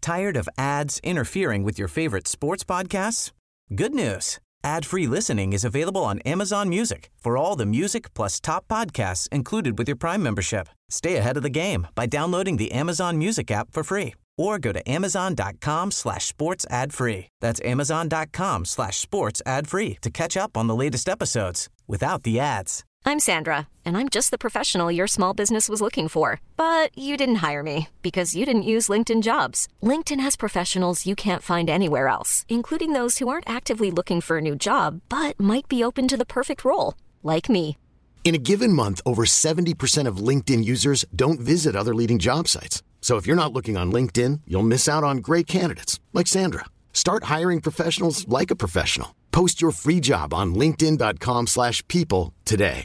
Tired of ads interfering with your favorite sports podcasts? Good news. Ad-free listening is available on Amazon Music for all the music plus top podcasts included with your Prime membership. Stay ahead of the game by downloading the Amazon Music app for free or go to amazon.com/sports ad free. That's amazon.com/sports ad free to catch up on the latest episodes without the ads. I'm Sandra, and I'm just the professional your small business was looking for. But you didn't hire me because you didn't use LinkedIn Jobs. LinkedIn has professionals you can't find anywhere else, including those who aren't actively looking for a new job, but might be open to the perfect role, like me. In a given month, over 70% of LinkedIn users don't visit other leading job sites. So if you're not looking on LinkedIn, you'll miss out on great candidates like Sandra. Start hiring professionals like a professional. Post your free job on linkedin.com/people today.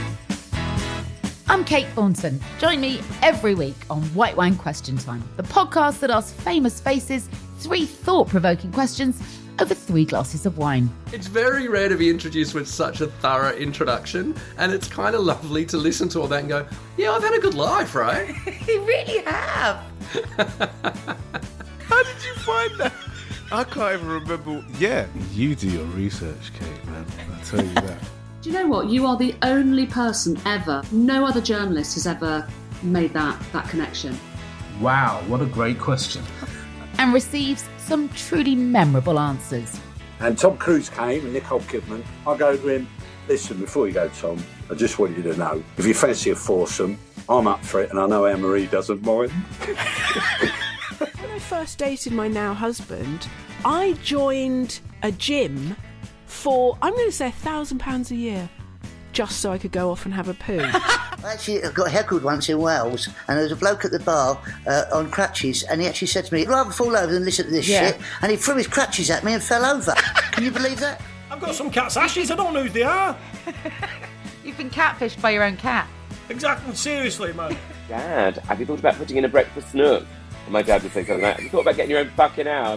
I'm Kate Thornton. Join me every week on White Wine Question Time, the podcast that asks famous faces 3 thought-provoking questions over 3 glasses of wine. It's very rare to be introduced with such a thorough introduction, and it's kind of lovely to listen to all that and go, yeah, I've had a good life, right? You really have. How did you find that? I can't even remember. Yeah, you do your research, Kate, man. I'll tell you that. Do you know what? You are the only person ever, no other journalist has ever made that connection. Wow, what a great question. And receives some truly memorable answers. And Tom Cruise came and Nicole Kidman. I go to him, listen, before you go, Tom, I just want you to know, if you fancy a foursome, I'm up for it and I know Anne-Marie doesn't mind. When I first dated my now husband, I joined a gym for, I'm going to say £1,000 a year, just so I could go off and have a poo. Actually, I got heckled once in Wales, and there was a bloke at the bar on crutches, and he actually said to me, I'd rather fall over than listen to this shit, and he threw his crutches at me and fell over. Can you believe that? I've got some cat's ashes, I don't know who they are. You've been catfished by your own cat. Exactly, seriously, man. Dad, have you thought about putting in a breakfast nook? And my dad would say something like, have you thought about getting your own fucking house?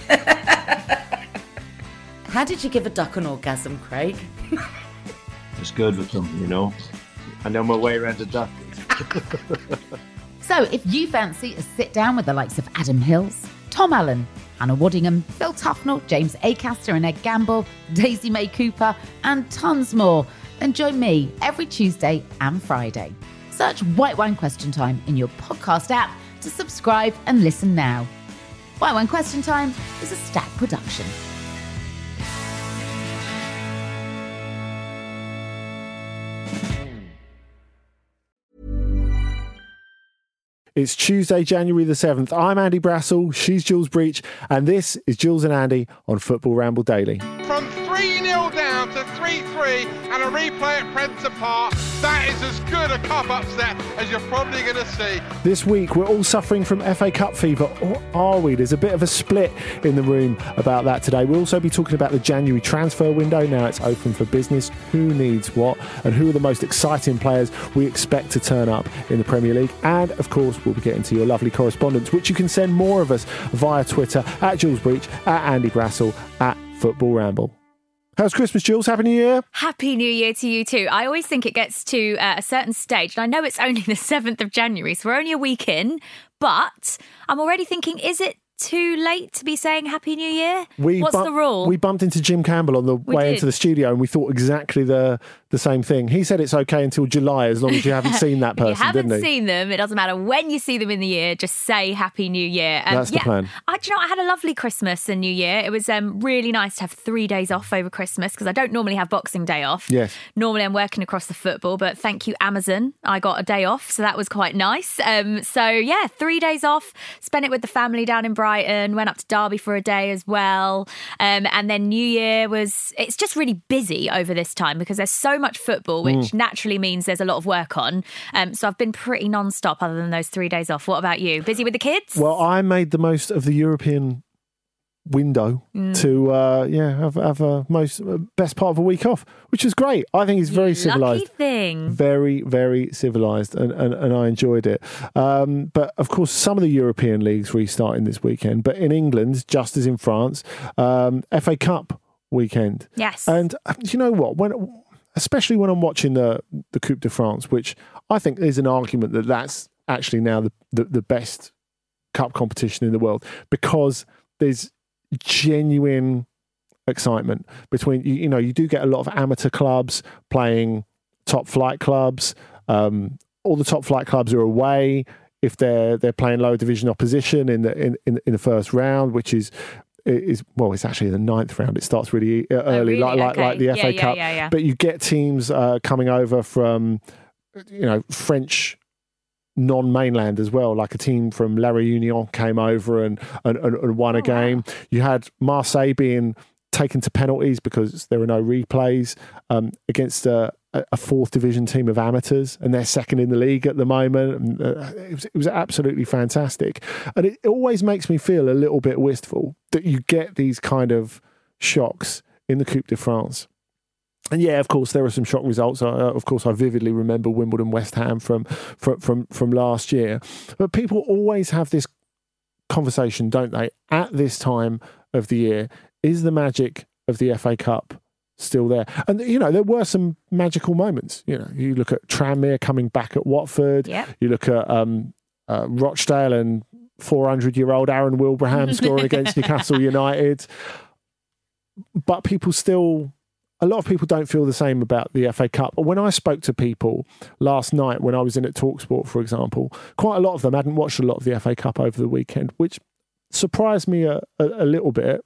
How did you give a duck an orgasm, Craig? It's good with them, you know. I know my way around a duck. So if you fancy a sit-down with the likes of Adam Hills, Tom Allen, Hannah Waddingham, Phil Tufnell, James Acaster and Ed Gamble, Daisy May Cooper, and tons more, then join me every Tuesday and Friday. Search White Wine Question Time in your podcast app to subscribe and listen now. White Wine Question Time is a Stack production. It's Tuesday, January the 7th. I'm Andy Brassel, she's Jules Breach, and this is Jules and Andy on Football Ramble Daily. From 3-0 down to 3-3 and a replay at Prenton Park, that is as good a cup upset as you're probably going to see. This week, we're all suffering from FA Cup fever, or are we? There's a bit of a split in the room about that today. We'll also be talking about the January transfer window. Now it's open for business. Who needs what? And who are the most exciting players we expect to turn up in the Premier League? And, of course, we'll be getting to your lovely correspondence, which you can send more of us via Twitter, at Jules Breach, at Andy Brassel, at Football Ramble. How's Christmas, Jules? Happy New Year. Happy New Year to you too. I always think it gets to a certain stage, and I know it's only the 7th of January, so we're only a week in, but I'm already thinking, is it too late to be saying Happy New Year? What's the rule? We bumped into Jim Campbell on the way into the studio and we thought exactly the same thing. He said it's okay until July as long as you haven't seen that person, didn't he? You haven't seen them. It doesn't matter when you see them in the year. Just say Happy New Year. That's the plan. I had a lovely Christmas and New Year. It was really nice to have 3 days off over Christmas because I don't normally have Boxing Day off. Yes. Normally I'm working across the football, but thank you, Amazon. I got a day off, so that was quite nice. 3 days off. Spent it with the family down in Brighton. Went up to Derby for a day as well. And then New Year it's just really busy over this time because there's so much football, which naturally means there's a lot of work on. So I've been pretty non-stop other than those 3 days off. What about you? Busy with the kids? Well, I made the most of the European window to have a best part of a week off, which was great. I think it's very civilised. Lucky thing. Very, very civilised, and I enjoyed it. But of course, some of the European leagues restarting this weekend. But in England, just as in France, FA Cup weekend. Yes. And you know what? Especially when I'm watching the Coupe de France, which I think there's an argument that's actually now the best cup competition in the world, because there's genuine excitement between, you know, you do get a lot of amateur clubs playing top flight clubs. All the top flight clubs are away if they're playing lower division opposition in the first round, which is well, it's actually the 9th round. It starts really early, like the FA Cup. Yeah. But you get teams coming over from, you know, French non-mainland as well. Like a team from La Réunion came over and won a game. Wow. You had Marseille being taken to penalties because there were no replays against a 4th division team of amateurs, and they're second in the league at the moment. It was absolutely fantastic, and it always makes me feel a little bit wistful that you get these kind of shocks in the Coupe de France. And yeah, of course, there are some shock results. Of course, I vividly remember Wimbledon West Ham from last year. But people always have this conversation, don't they, at this time of the year? Is the magic of the FA Cup still there? And, you know, there were some magical moments. You know, you look at Tranmere coming back at Watford. Yep. You look at Rochdale and 400-year-old Aaron Wilbraham scoring against Newcastle United. But people still... A lot of people don't feel the same about the FA Cup. But when I spoke to people last night, when I was in at TalkSport, for example, quite a lot of them hadn't watched a lot of the FA Cup over the weekend, which surprised me a little bit.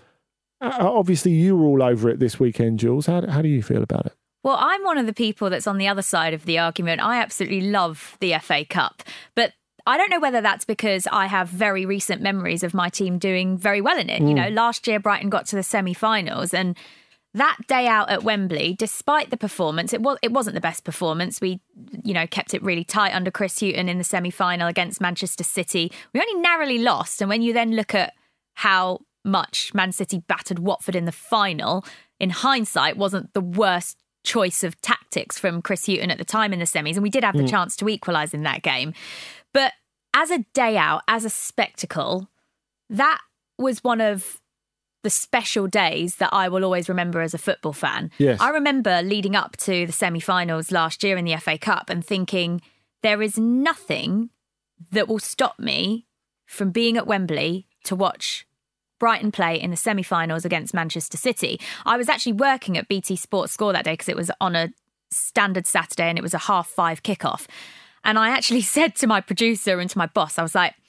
Obviously, you were all over it this weekend, Jules. How do you feel about it? Well, I'm one of the people that's on the other side of the argument. I absolutely love the FA Cup, but I don't know whether that's because I have very recent memories of my team doing very well in it. You know, last year Brighton got to the semi-finals, and that day out at Wembley, despite the performance, it wasn't the best performance. We, you know, kept it really tight under Chris Hughton in the semi-final against Manchester City. We only narrowly lost, and when you then look at how much Man City battered Watford in the final, in hindsight, wasn't the worst choice of tactics from Chris Hughton at the time in the semis, and we did have the chance to equalise in that game. But as a day out, as a spectacle, that was one of the special days that I will always remember as a football fan. Yes. I remember leading up to the semi-finals last year in the FA Cup and thinking, there is nothing that will stop me from being at Wembley to watch Brighton play in the semi-finals against Manchester City. I was actually working at BT Sports Score that day because it was on a standard Saturday and it was a 5:30 kickoff. And I actually said to my producer and to my boss, I was like,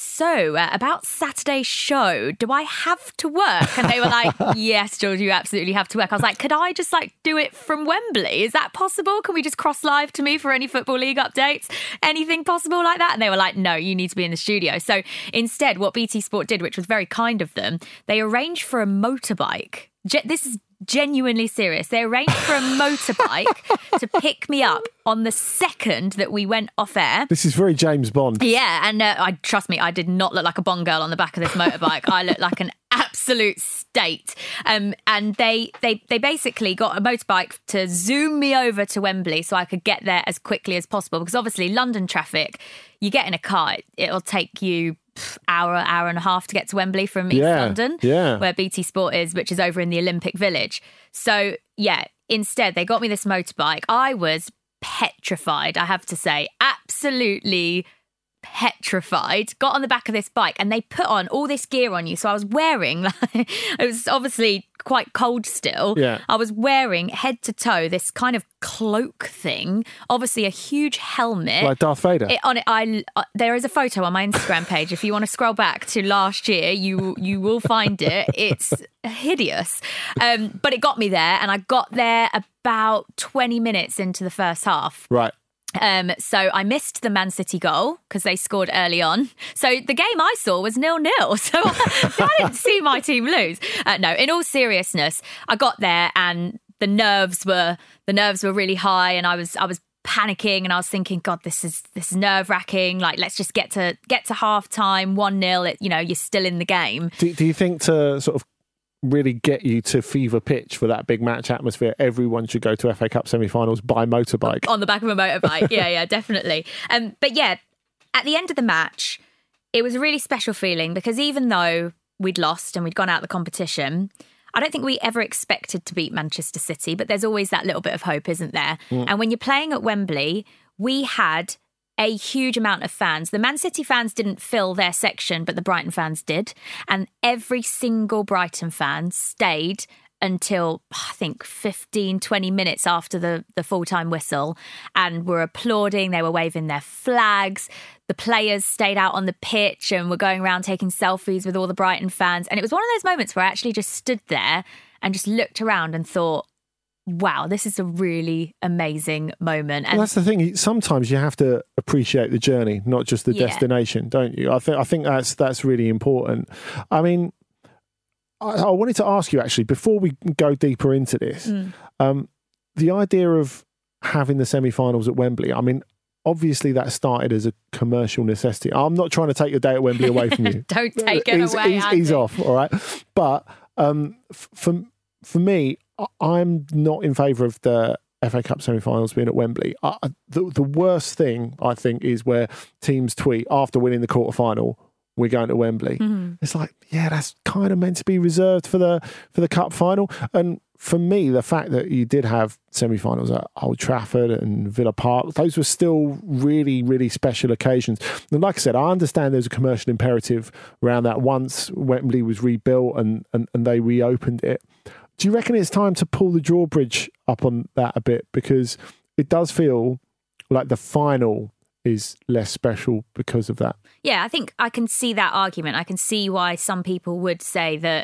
so about Saturday's show, do I have to work? And they were like, yes, George, you absolutely have to work. I was like, could I just do it from Wembley? Is that possible? Can we just cross live to me for any Football League updates? Anything possible like that? And they were like, no, you need to be in the studio. So instead, what BT Sport did, which was very kind of them, they arranged for a motorbike. This is genuinely serious. They arranged for a motorbike to pick me up on the second that we went off air. This is very James Bond. Yeah, and trust me, I did not look like a Bond girl on the back of this motorbike. I looked like an absolute state. And they basically got a motorbike to zoom me over to Wembley so I could get there as quickly as possible. Because obviously London traffic, you get in a car, it'll take you hour and a half to get to Wembley from East London, where BT Sport is, which is over in the Olympic Village. So, yeah, instead, they got me this motorbike. I was petrified, I have to say. Absolutely petrified. Got on the back of this bike and they put on all this gear on you. So I was wearing, it was obviously quite cold still. Yeah. I was wearing head to toe this kind of cloak thing, obviously a huge helmet. Like Darth Vader? There is a photo on my Instagram page. If you want to scroll back to last year, you will find it. It's hideous. But it got me there, and I got there about 20 minutes into the first half. Right. So I missed the Man City goal because they scored early on. So the game I saw was 0-0. So I didn't see my team lose. No, in all seriousness, I got there and the nerves were really high, and I was panicking, and I was thinking, God, this is nerve-wracking. Like, let's just get to half time, 1-0. You're still in the game. Do you think to sort of really get you to fever pitch for that big match atmosphere, everyone should go to FA Cup semi-finals by motorbike? On the back of a motorbike, yeah, definitely. But yeah, at the end of the match, it was a really special feeling because even though we'd lost and we'd gone out of the competition, I don't think we ever expected to beat Manchester City, but there's always that little bit of hope, isn't there? And when you're playing at Wembley, we had a huge amount of fans. The Man City fans didn't fill their section, but the Brighton fans did. And every single Brighton fan stayed until, I think, 15, 20 minutes after the full-time whistle and were applauding. They were waving their flags. The players stayed out on the pitch and were going around taking selfies with all the Brighton fans. And it was one of those moments where I actually just stood there and just looked around and thought, wow, this is a really amazing moment. And well, that's the thing. Sometimes you have to appreciate the journey, not just the destination, don't you? I think that's really important. I mean, I wanted to ask you, actually, before we go deeper into this, the idea of having the semi-finals at Wembley, I mean, obviously that started as a commercial necessity. I'm not trying to take your day at Wembley away from you. Don't take it away. Ease off, all right? But for me, I'm not in favour of the FA Cup semi-finals being at Wembley. The worst thing, I think, is where teams tweet after winning the quarter-final, we're going to Wembley. Mm-hmm. It's like, yeah, that's kind of meant to be reserved for the cup final. And for me, the fact that you did have semi-finals at Old Trafford and Villa Park, those were still really, really special occasions. And like I said, I understand there's a commercial imperative around that once Wembley was rebuilt and they reopened it. Do you reckon it's time to pull the drawbridge up on that a bit? Because it does feel like the final is less special because of that. Yeah, I think I can see that argument. I can see why some people would say that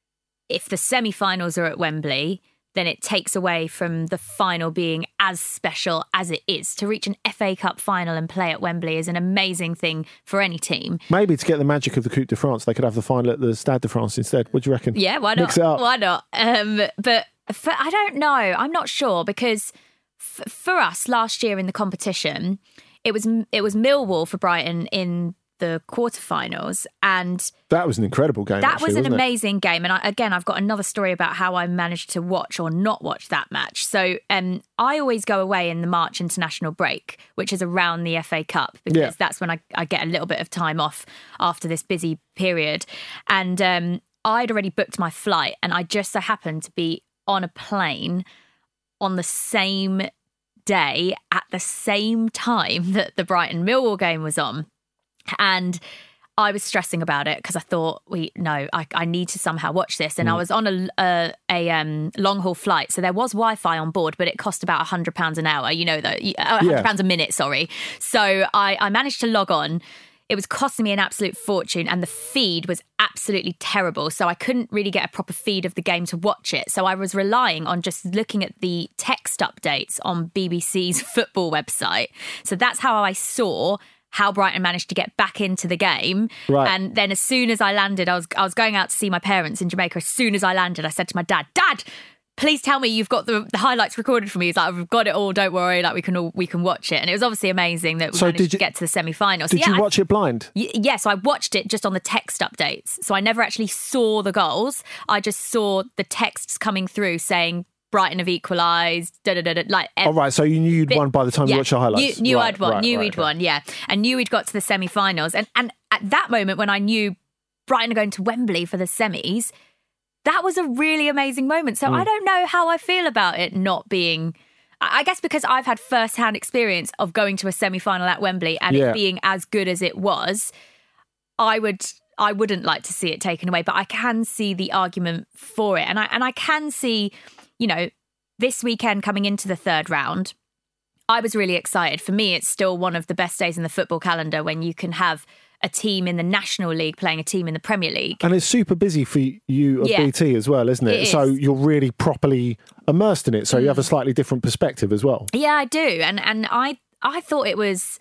if the semi-finals are at Wembley, then it takes away from the final being as special as it is. To reach an FA Cup final and play at Wembley is an amazing thing for any team. Maybe to get the magic of the Coupe de France, they could have the final at the Stade de France instead. What do you reckon? Yeah, why not? Mix it up. Why not? But I don't know. I'm not sure because for us last year in the competition, it was Millwall for Brighton in the quarterfinals, and that was an incredible game. That was an amazing game, and I've got another story about how I managed to watch or not watch that match. So I always go away in the March international break, which is around the FA Cup, because that's when I get a little bit of time off after this busy period. And I'd already booked my flight, and I just so happened to be on a plane on the same day at the same time that the Brighton Millwall game was on. And I was stressing about it because I thought, I need to somehow watch this. And I was on a long haul flight, so there was Wi-Fi on board, but it cost about £100 an hour. You know, £100 a minute. Sorry. So I managed to log on. It was costing me an absolute fortune, and the feed was absolutely terrible. So I couldn't really get a proper feed of the game to watch it. So I was relying on just looking at the text updates on BBC's football website. So that's how I saw how Brighton managed to get back into the game. Right. And then as soon as I landed, I was going out to see my parents in Jamaica. As soon as I landed, I said to my dad, please tell me you've got the highlights recorded for me. He's like, I've got it all, don't worry, like we can watch it. And it was obviously amazing that we managed to get to the semi-finals. Did you watch it blind? Yes, I watched it just on the text updates. So I never actually saw the goals. I just saw the texts coming through saying Brighton have equalised, All right, so you knew you'd won by the time you watched the highlights. Knew I'd won, we'd won, yeah. And knew we'd got to the semi-finals. And at that moment when I knew Brighton are going to Wembley for the semis, that was a really amazing moment. So I don't know how I feel about it not being... I guess because I've had first-hand experience of going to a semi-final at Wembley and it being as good as it was, I wouldn't like to see it taken away, but I can see the argument for it. And I can see... this weekend coming into the third round, I was really excited. For me, it's still one of the best days in the football calendar when you can have a team in the National League playing a team in the Premier League. And it's super busy for you at BT as well, isn't it? So you're really properly immersed in it. So you have a slightly different perspective as well. Yeah, I do. And I thought it was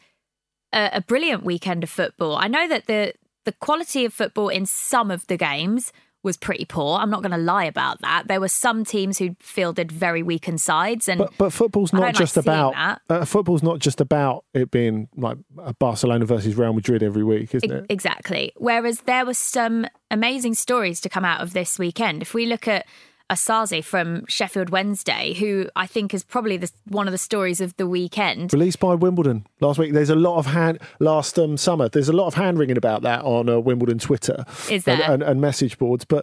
a brilliant weekend of football. I know that the quality of football in some of the games was pretty poor. I'm not going to lie about that. There were some teams who fielded very weakened sides, and but football's not just about football's not just about it being like a Barcelona versus Real Madrid every week, isn't it? Exactly. Whereas there were some amazing stories to come out of this weekend. If we look at Asazi from Sheffield Wednesday, who I think is probably one of the stories of the weekend. Released by Wimbledon last week. There's a lot of summer. There's a lot of hand wringing about that on Wimbledon Twitter. Is there? And message boards. But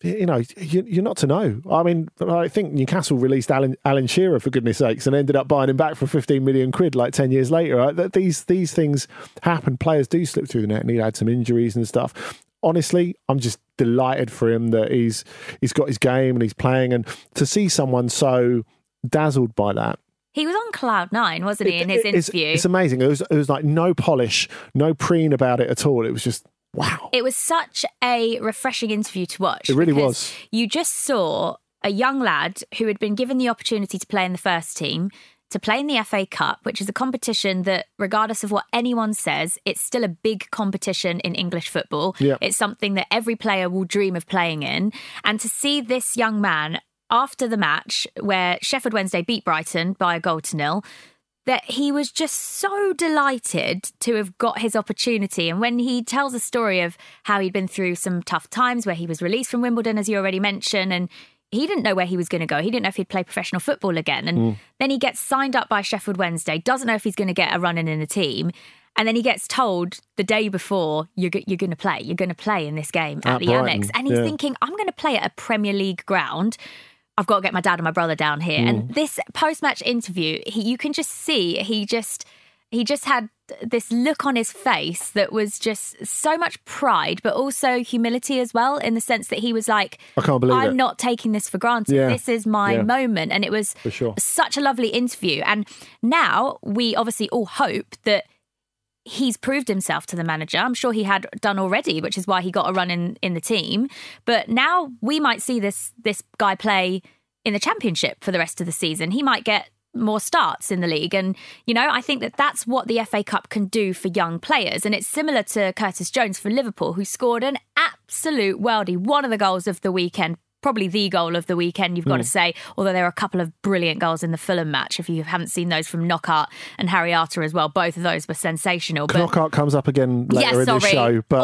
you know, you're not to know. I mean, I think Newcastle released Alan Shearer, for goodness sakes, and ended up buying him back for 15 million quid like 10 years later. Right? These things happen. Players do slip through the net, and he had some injuries and stuff. Honestly, I'm just delighted for him that he's got his game and he's playing, and to see someone so dazzled by that. He was on cloud nine, wasn't he, in his interview? It's amazing. It was like no polish, no preen about it at all. It was just, wow. It was such a refreshing interview to watch. It really was. You just saw a young lad who had been given the opportunity to play in the first team, to play in the FA Cup, which is a competition that, regardless of what anyone says, it's still a big competition in English football. Yep. It's something that every player will dream of playing in. And to see this young man after the match where Sheffield Wednesday beat Brighton by 1-0, that he was just so delighted to have got his opportunity. And when he tells a story of how he'd been through some tough times where he was released from Wimbledon, as you already mentioned, and he didn't know where he was going to go. He didn't know if he'd play professional football again. And then he gets signed up by Sheffield Wednesday, doesn't know if he's going to get a run in the team. And then he gets told the day before, you're going to play. You're going to play in this game at the Brighton. Annex. And he's thinking, I'm going to play at a Premier League ground. I've got to get my dad and my brother down here. And this post-match interview, you can just see he just had this look on his face that was just so much pride, but also humility as well, in the sense that he was like, I can't believe I'm it. not taking this for granted. Yeah. This is my moment. And it was for sure. such a lovely interview. And now we obviously all hope that he's proved himself to the manager. I'm sure he had done already, which is why he got a run in the team. But now we might see this guy play in the Championship for the rest of the season. He might get more starts in the league. And, you know, I think that that's what the FA Cup can do for young players. And it's similar to Curtis Jones for Liverpool, who scored an absolute worldie. One of the goals of the weekend, probably the goal of the weekend, you've got to say, although there are a couple of brilliant goals in the Fulham match. If you haven't seen those from Knockaert and Harry Arter as well, both of those were sensational. But Knockaert comes up again later in the show. But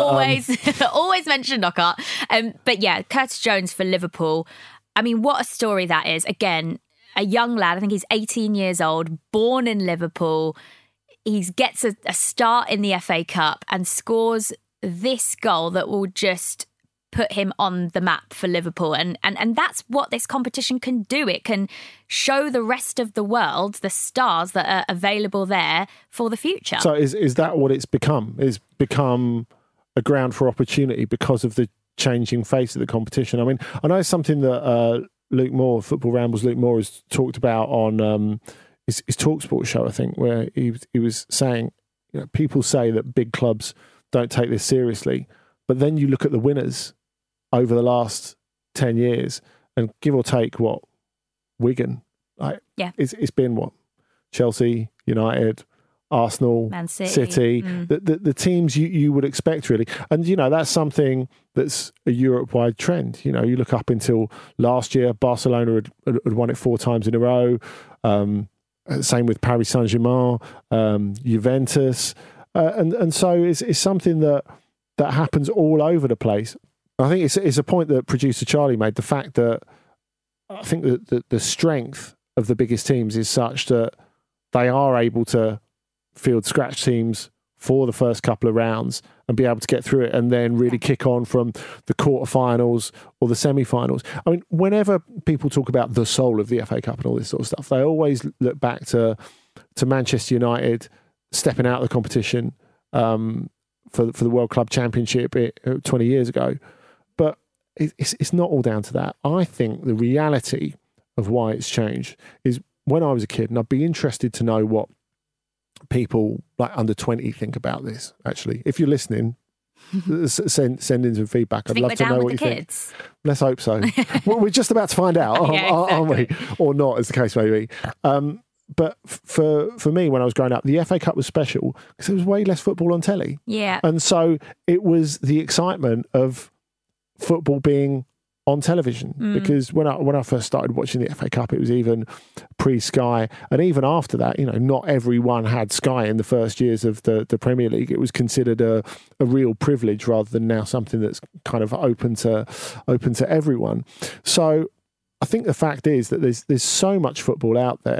always mention Knockaert. But yeah, Curtis Jones for Liverpool. I mean, what a story that is. Again, a young lad, I think he's 18 years old, born in Liverpool. He gets a start in the FA Cup and scores this goal that will just put him on the map for Liverpool. And that's what this competition can do. It can show the rest of the world the stars that are available there for the future. So is that what it's become? It's become a ground for opportunity because of the changing face of the competition. I mean, I know it's something that Luke Moore, Football Rambles Luke Moore, has talked about on his TalkSport show, I think, where he was saying, you know, people say that big clubs don't take this seriously, but then you look at the winners over the last 10 years and give or take what Wigan, like, it's been what? Chelsea, United, Arsenal, Man City. The teams you would expect, really. And, you know, that's something that's a Europe-wide trend. You know, you look up until last year, Barcelona had won it 4 times in a row. Same with Paris Saint-Germain, Juventus. And so it's something that happens all over the place. I think it's a point that producer Charlie made, the fact that I think that the strength of the biggest teams is such that they are able to field scratch teams for the first couple of rounds and be able to get through it and then really kick on from the quarterfinals or the semi-finals. I mean, whenever people talk about the soul of the FA Cup and all this sort of stuff, they always look back to Manchester United stepping out of the competition for the World Club Championship 20 years ago. But it's not all down to that. I think the reality of why it's changed is when I was a kid, and I'd be interested to know what people like under 20 think about this, actually. If you're listening, send in some feedback. I'd love to know what you think. Let's hope so. Well, we're just about to find out, aren't we? Or not, as the case may be. But for me, when I was growing up, the FA Cup was special because there was way less football on telly. Yeah. And so it was the excitement of football being on television, because when I first started watching the FA Cup, it was even pre-Sky, and even after that, you know, not everyone had Sky in the first years of the Premier League. It was considered a real privilege rather than now something that's kind of open to everyone. So I think the fact is that there's so much football out there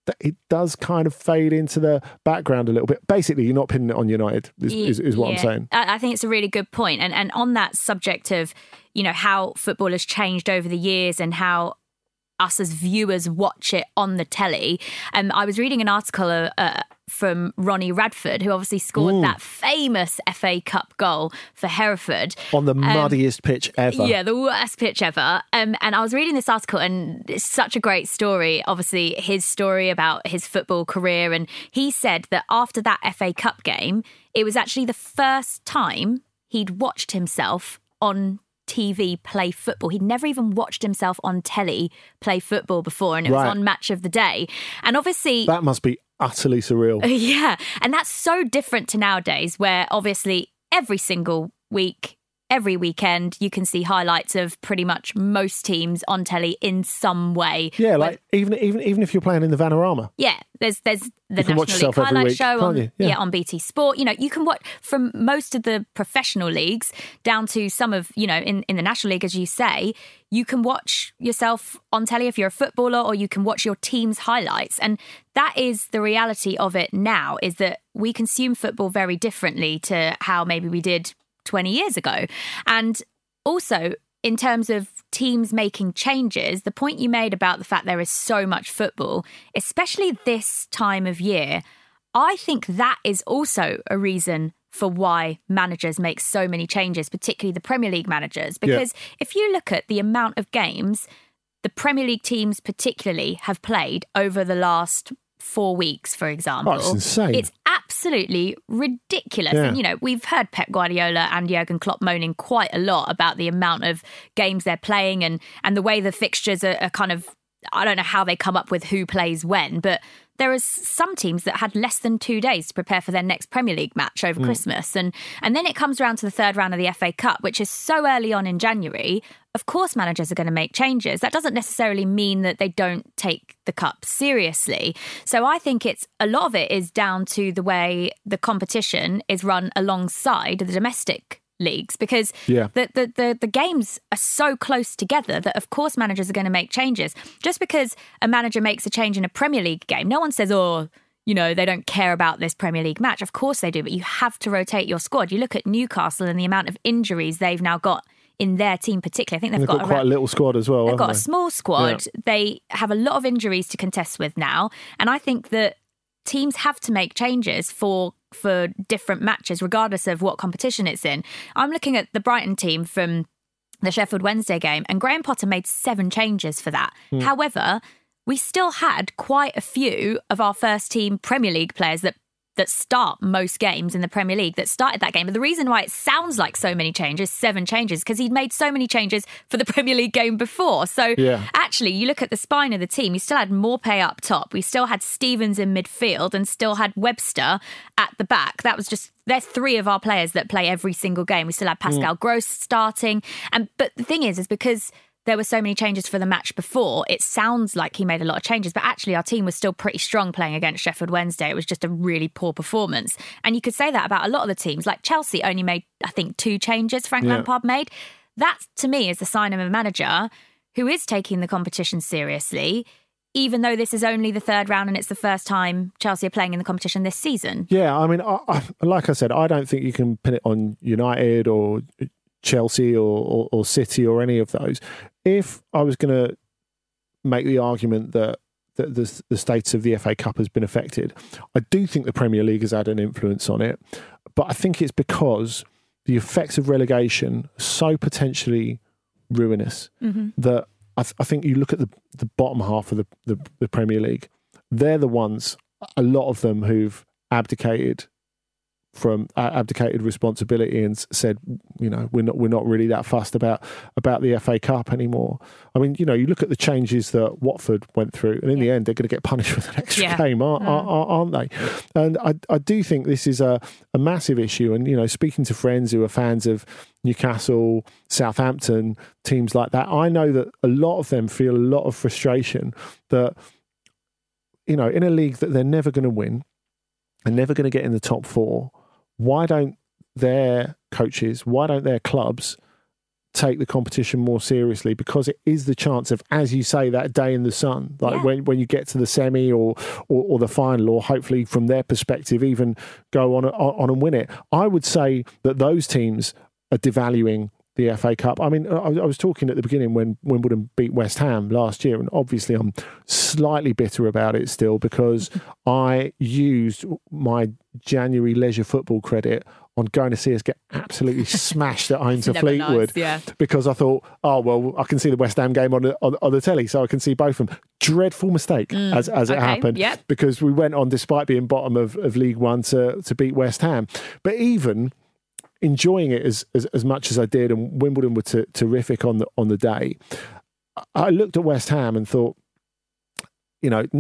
it does kind of fade into the background a little bit. Basically, you're not pinning it on United, is what I'm saying. I think it's a really good point. And on that subject of, how football has changed over the years and how us as viewers watch it on the telly. I was reading an article from Ronnie Radford, who obviously scored that famous FA Cup goal for Hereford. On the muddiest pitch ever. Yeah, the worst pitch ever. And I was reading this article, and it's such a great story, obviously his story about his football career. And he said that after that FA Cup game, it was actually the first time he'd watched himself on TV play football. He'd never even watched himself on telly play football before, and it was on Match of the Day. And obviously that must be utterly surreal. Yeah, and that's so different to nowadays, where obviously every single week, every weekend, you can see highlights of pretty much most teams on telly in some way. Yeah, like even if you're playing in the Vanarama. Yeah, there's the National League highlight show on BT Sport. You can watch from most of the professional leagues down to some of, in the National League, as you say, you can watch yourself on telly if you're a footballer, or you can watch your team's highlights. And that is the reality of it now, is that we consume football very differently to how maybe we did 20 years ago. And also, in terms of teams making changes, the point you made about the fact there is so much football, especially this time of year, I think that is also a reason for why managers make so many changes, particularly the Premier League managers. Because if you look at the amount of games the Premier League teams particularly have played over the last 4 weeks, for example. Oh, it's insane. It's absolutely ridiculous. Yeah. And, we've heard Pep Guardiola and Jurgen Klopp moaning quite a lot about the amount of games they're playing and the way the fixtures are kind of, I don't know how they come up with who plays when, but there are some teams that had less than 2 days to prepare for their next Premier League match over Christmas. And then it comes around to the third round of the FA Cup, which is so early on in January. Of course, managers are going to make changes. That doesn't necessarily mean that they don't take the cup seriously. So I think a lot of it is down to the way the competition is run alongside the domestic leagues, because the games are so close together that of course managers are going to make changes. Just because a manager makes a change in a Premier League game, no one says, they don't care about this Premier League match. Of course they do, but you have to rotate your squad. You look at Newcastle and the amount of injuries they've now got in their team particularly. I think they've got quite a little squad as well. They've got a small squad. Yeah. They have a lot of injuries to contest with now, and I think that teams have to make changes for different matches, regardless of what competition it's in. I'm looking at the Brighton team from the Sheffield Wednesday game, and Graham Potter made 7 changes for that. However, we still had quite a few of our first team Premier League players that start most games in the Premier League that started that game. But the reason why it sounds like so many changes, 7 changes, because he'd made so many changes for the Premier League game before. So actually, you look at the spine of the team, you still had Maupay up top. We still had Stevens in midfield and still had Webster at the back. They're 3 of our players that play every single game. We still had Pascal Gross starting. But the thing is because there were so many changes for the match before, it sounds like he made a lot of changes, but actually our team was still pretty strong playing against Sheffield Wednesday. It was just a really poor performance. And you could say that about a lot of the teams. Like Chelsea only made, I think, 2 changes Frank Lampard made. That, to me, is the sign of a manager who is taking the competition seriously, even though this is only the third round and it's the first time Chelsea are playing in the competition this season. Yeah, I mean, like I said, I don't think you can pin it on United or Chelsea or City or any of those. If I was going to make the argument that the status of the FA Cup has been affected, I do think the Premier League has had an influence on it, but I think it's because the effects of relegation are so potentially ruinous that I think you look at the bottom half of the Premier League, they're the ones, a lot of them, who've abdicated responsibility and said, we're not really that fussed about the FA Cup anymore. I mean, you look at the changes that Watford went through, and in the end, they're going to get punished with an extra game, aren't they? And I do think this is a massive issue. And speaking to friends who are fans of Newcastle, Southampton, teams like that, I know that a lot of them feel a lot of frustration that in a league that they're never going to win and never going to get in the top 4. Why don't their coaches, why don't their clubs take the competition more seriously, because it is the chance of, as you say, that day in the sun, like when you get to the semi or the final, or hopefully from their perspective even go on and win it. I would say that those teams are devaluing the FA Cup. I mean, I was talking at the beginning when Wimbledon beat West Ham last year, and obviously I'm slightly bitter about it still, because I used my January leisure football credit on going to see us get absolutely smashed at home to Fleetwood, because I thought, oh, well, I can see the West Ham game on the telly, so I can see both of them. Dreadful mistake as it happened, because we went on, despite being bottom of League One, to beat West Ham. But even enjoying it as much as I did, and Wimbledon were terrific on the day, I looked at West Ham and thought, you know,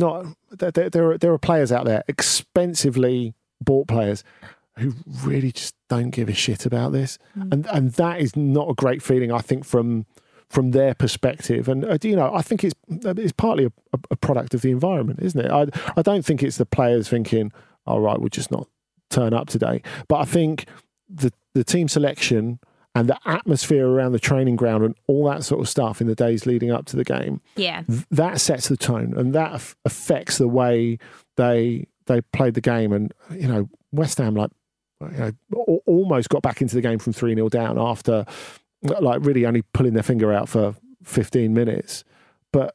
there are players out there, expensively bought players, who really just don't give a shit about this, and that is not a great feeling, I think, from their perspective. And you know, I think it's partly a product of the environment, isn't it? I don't think it's the players thinking, all right, we'll just not turn up today. But I think the team selection and the atmosphere around the training ground and all that sort of stuff in the days leading up to the game, that sets the tone, and that affects the way they played the game. And you know, West Ham, like, you know, almost got back into the game from 3-0 down after, like, really only pulling their finger out for 15 minutes. But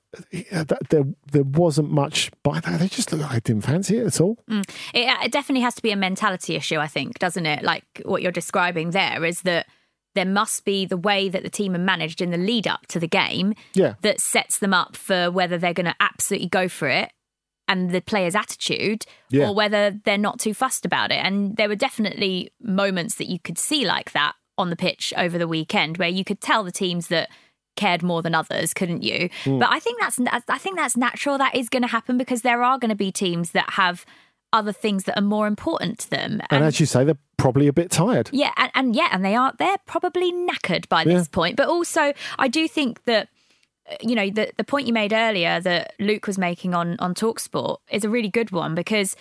there wasn't much by that. They just looked like they didn't fancy it at all. It definitely has to be a mentality issue, I think, doesn't it? Like what you're describing there is that there must be the way that the team are managed in the lead up to the game that sets them up for whether they're going to absolutely go for it and the players' attitude, or whether they're not too fussed about it. And there were definitely moments that you could see like that on the pitch over the weekend, where you could tell the teams that cared more than others, couldn't you? But I think that's natural. That is going to happen, because there are going to be teams that have other things that are more important to them. And as you say, they're probably a bit tired. Yeah, and they're probably knackered by this point. But also, I do think that, you know, the point you made earlier that Luke was making on TalkSport is a really good one, because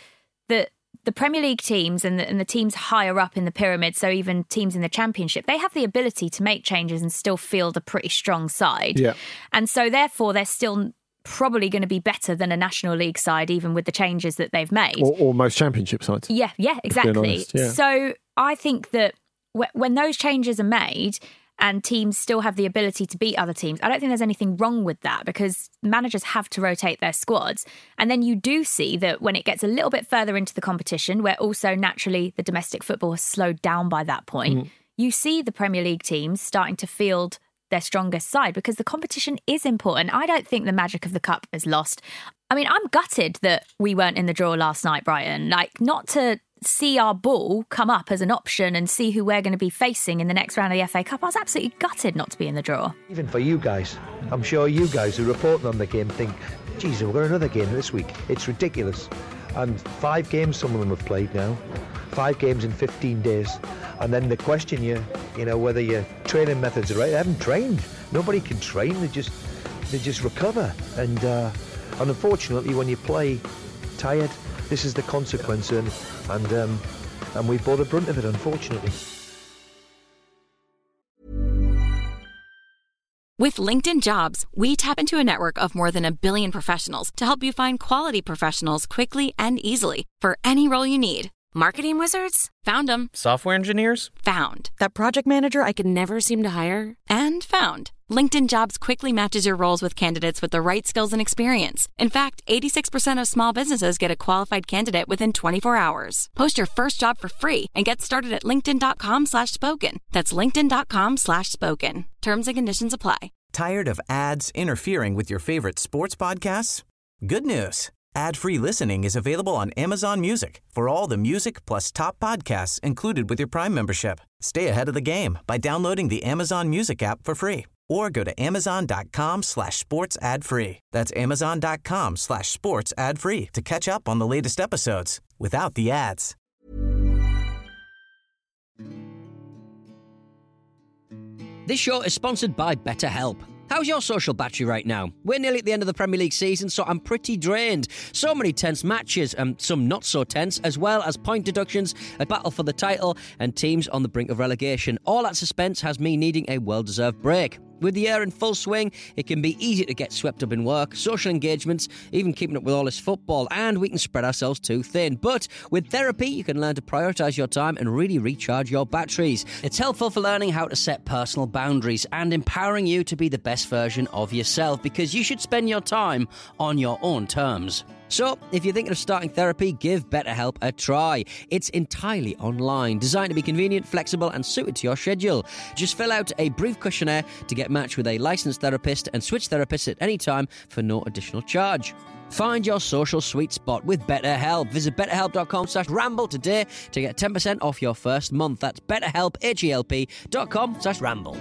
the Premier League teams and the teams higher up in the pyramid, so even teams in the Championship, they have the ability to make changes and still field a pretty strong side. Yeah. And so therefore they're still probably going to be better than a National League side, even with the changes that they've made. Or most Championship sides. Yeah, exactly. So I think that when those changes are made and teams still have the ability to beat other teams, I don't think there's anything wrong with that, because managers have to rotate their squads. And then you do see that when it gets a little bit further into the competition, where also naturally the domestic football has slowed down by that point, you see the Premier League teams starting to field their strongest side, because the competition is important. I don't think the magic of the cup is lost. I mean, I'm gutted that we weren't in the draw last night, Brighton. Like, not to see our ball come up as an option and see who we're going to be facing in the next round of the FA Cup. I was absolutely gutted not to be in the draw. Even for you guys, I'm sure you guys who reporting on the game think, geez, we've got another game this week. It's ridiculous. And 5 games some of them have played now. 5 games in 15 days. And then they question you know, whether your training methods are right. They haven't trained. Nobody can train. They just recover. And unfortunately, when you play tired, this is the consequence, and we bore the brunt of it, unfortunately. With LinkedIn Jobs, we tap into a network of more than 1 billion professionals to help you find quality professionals quickly and easily for any role you need. Marketing wizards? Found them. Software engineers? Found. That project manager I could never seem to hire? And found. LinkedIn Jobs quickly matches your roles with candidates with the right skills and experience. In fact, 86% of small businesses get a qualified candidate within 24 hours. Post your first job for free and get started at linkedin.com/spoken. That's linkedin.com/spoken. Terms and conditions apply. Tired of ads interfering with your favorite sports podcasts? Good news. Ad-free listening is available on Amazon Music for all the music plus top podcasts included with your Prime membership. Stay ahead of the game by downloading the Amazon Music app for free, or go to amazon.com/sports ad free. That's amazon.com/sports ad free to catch up on the latest episodes without the ads. This show is sponsored by BetterHelp. How's your social battery right now? We're nearly at the end of the Premier League season, so I'm pretty drained. So many tense matches, and some not so tense, as well as point deductions, a battle for the title, and teams on the brink of relegation. All that suspense has me needing a well-deserved break. With the year in full swing, it can be easy to get swept up in work, social engagements, even keeping up with all this football, and we can spread ourselves too thin. But with therapy, you can learn to prioritise your time and really recharge your batteries. It's helpful for learning how to set personal boundaries and empowering you to be the best version of yourself, because you should spend your time on your own terms. So, if you're thinking of starting therapy, give BetterHelp a try. It's entirely online, designed to be convenient, flexible, and suited to your schedule. Just fill out a brief questionnaire to get matched with a licensed therapist and switch therapists at any time for no additional charge. Find your social sweet spot with BetterHelp. Visit betterhelp.com/ramble today to get 10% off your first month. That's betterhelp, HELP.com/ramble.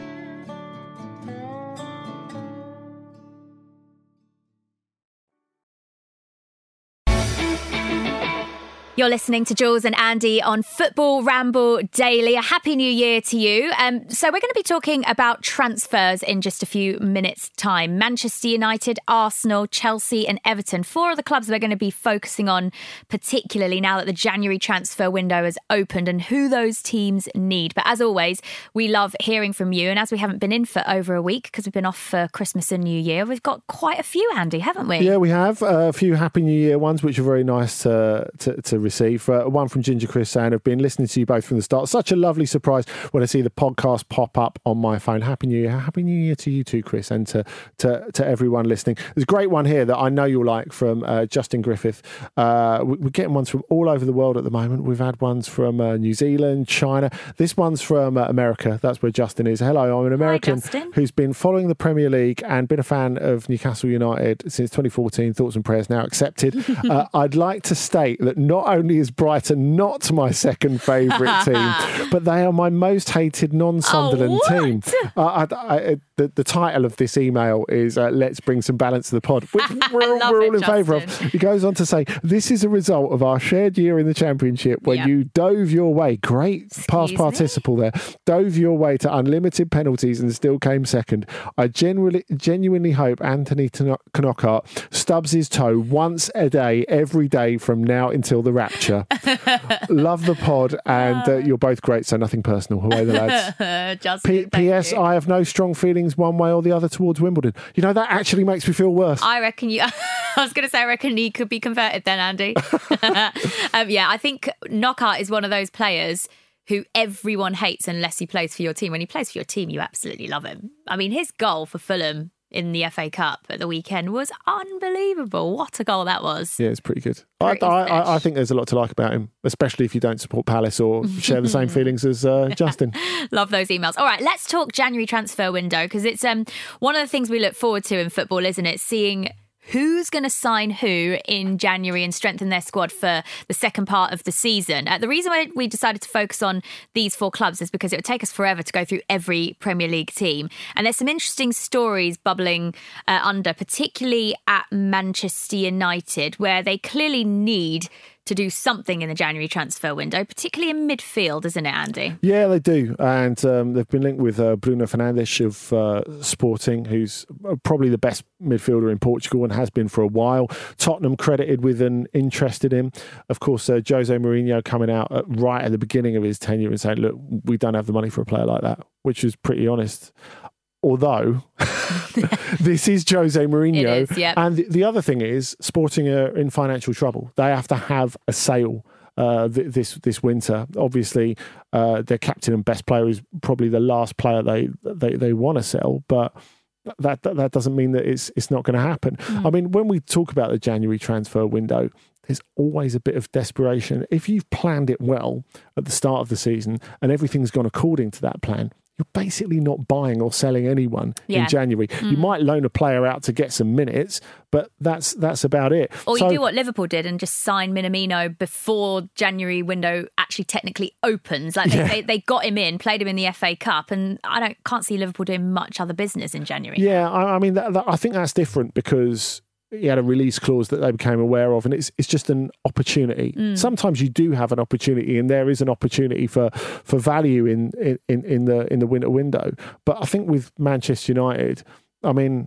You're listening to Jules and Andy on Football Ramble Daily. A happy new year to you. So we're going to be talking about transfers in just a few minutes' time. Manchester United, Arsenal, Chelsea and Everton. 4 of the clubs we're going to be focusing on, particularly now that the January transfer window has opened, and who those teams need. But as always, we love hearing from you. And as we haven't been in for over a week because we've been off for Christmas and New Year, we've got quite a few, Andy, haven't we? Yeah, we have a few Happy New Year ones, which are very nice to receive. One from Ginger Chris saying, I've been listening to you both from the start. Such a lovely surprise when I see the podcast pop up on my phone. Happy New Year. Happy New Year to you too, Chris, and to everyone listening. There's a great one here that I know you'll like from Justin Griffith. We're getting ones from all over the world at the moment. We've had ones from New Zealand, China. This one's from America. That's where Justin is. Hello, I'm an American who's been following the Premier League and been a fan of Newcastle United since 2014. Thoughts and prayers now accepted. I'd like to state that not only is Brighton not my second favourite team, but they are my most hated non-Sunderland team. The title of this email is Let's Bring Some Balance to the Pod, which we're all in favour of. He goes on to say, this is a result of our shared year in the Championship when you dove your way, great past participle there, dove your way to unlimited penalties and still came second. I genuinely hope Anthony Knockaert stubs his toe once a day, every day from now until the rapture. Love the pod, and you're both great, so nothing personal. Away the lads. Justin, P.S. I have no strong feelings one way or the other towards Wimbledon. You know, that actually makes me feel worse. I reckon you... I was going to say, I reckon he could be converted then, Andy. Yeah, I think Knockaert is one of those players who everyone hates unless he plays for your team. When he plays for your team, you absolutely love him. I mean, his goal for Fulham in the FA Cup at the weekend was unbelievable. What a goal that was. Yeah, it's pretty good. I think there's a lot to like about him, especially if you don't support Palace or share the same feelings as Justin. Love those emails. All right, let's talk January transfer window, because it's one of the things we look forward to in football, isn't it? Seeing who's going to sign who in January and strengthen their squad for the second part of the season. The reason why we decided to focus on these 4 clubs is because it would take us forever to go through every Premier League team. And there's some interesting stories bubbling under, particularly at Manchester United, where they clearly need to do something in the January transfer window, particularly in midfield, isn't it, Andy? Yeah, they do. And they've been linked with Bruno Fernandes of Sporting, who's probably the best midfielder in Portugal and has been for a while. Tottenham credited with an interest in him. Of course, Jose Mourinho coming out right at the beginning of his tenure and saying, look, we don't have the money for a player like that, which is pretty honest. Although this is Jose Mourinho. It is, yep. And the other thing is Sporting are in financial trouble. They have to have a sale this winter. Obviously, their captain and best player is probably the last player they want to sell, but that doesn't mean that it's not going to happen. I mean, when we talk about the January transfer window, there's always a bit of desperation. If you've planned it well at the start of the season and everything's gone according to that plan, you're basically not buying or selling anyone in January. You might loan a player out to get some minutes, but that's about it. Or you do what Liverpool did and just sign Minamino before January window actually technically opens. Like they got him in, played him in the FA Cup, and I can't see Liverpool doing much other business in January. Yeah, I mean, I think that's different because he had a release clause that they became aware of, and it's just an opportunity. Sometimes you do have an opportunity, and there is an opportunity for value in the winter window. But I think with Manchester United, I mean,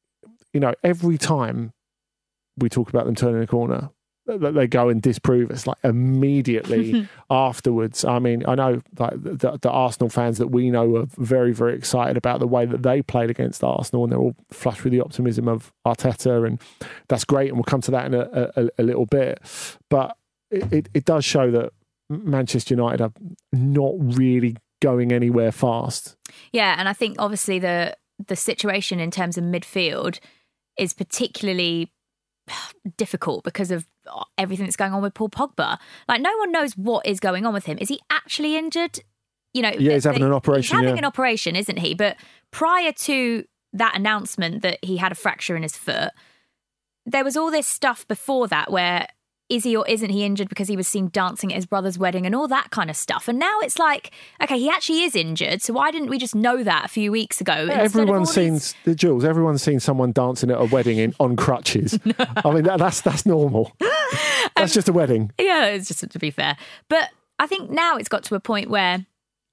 every time we talk about them turning a corner, they go and disprove us like immediately afterwards. I mean, I know like the Arsenal fans that we know are very, very excited about the way that they played against Arsenal, and they're all flushed with the optimism of Arteta, and that's great. And we'll come to that in a little bit. But it does show that Manchester United are not really going anywhere fast. Yeah, and I think obviously the situation in terms of midfield is particularly difficult because of everything that's going on with Paul Pogba. Like, no one knows what is going on with him. Is he actually injured? Yeah, he's having an operation. He's having an operation, isn't he? But prior to that announcement that he had a fracture in his foot, there was all this stuff before that where is he or isn't he injured because he was seen dancing at his brother's wedding and all that kind of stuff. And now it's like, okay, he actually is injured. So why didn't we just know that a few weeks ago? Everyone's seen Jules. Everyone's seen someone dancing at a wedding on crutches. No. I mean, that's normal. That's just a wedding. Yeah, it's just to be fair. But I think now it's got to a point where